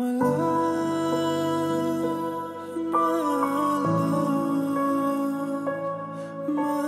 my love, my love, my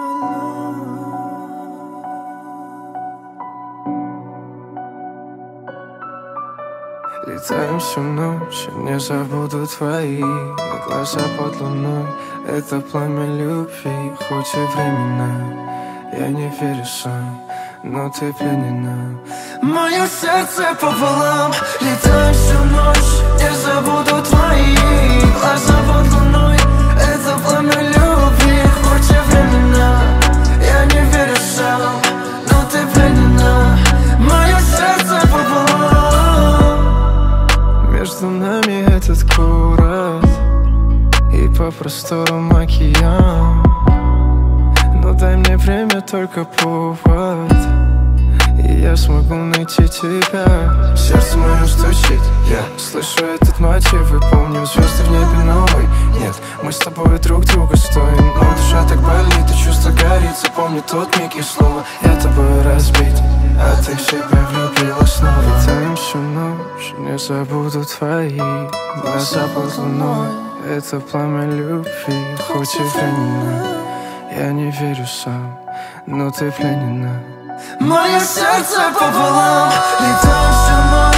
love. Летаем всю ночь, не забуду твои глаза под луной. Это пламя любви, хоть и временно. Я не верю сам, но ты пленена. Мое сердце пополам. Летаем всю ночь, не забуду твои глаза под луной. Это пламя любви, хоть и временно. Я не верю сам, но ты пленена. Мое сердце пополам. Между нами этот город и по просторам океан. Но дай мне время, только повод, и я смогу найти тебя. Сердце мое стучит, я слышу этот мотив и помню звезды в небе новой. Нет, мы с тобой друг друга стоим, но душа так болит, и чувство горит. Запомни тот миг, и снова я тобой разбит, а ты в себя влюбилась снова. Летаем всю ночь, не забуду твои глаза под луной. Это пламя любви, хоть и временно. Я не верю сам, но ты пленена. Мое сердце пополам. Летаем всю ночь.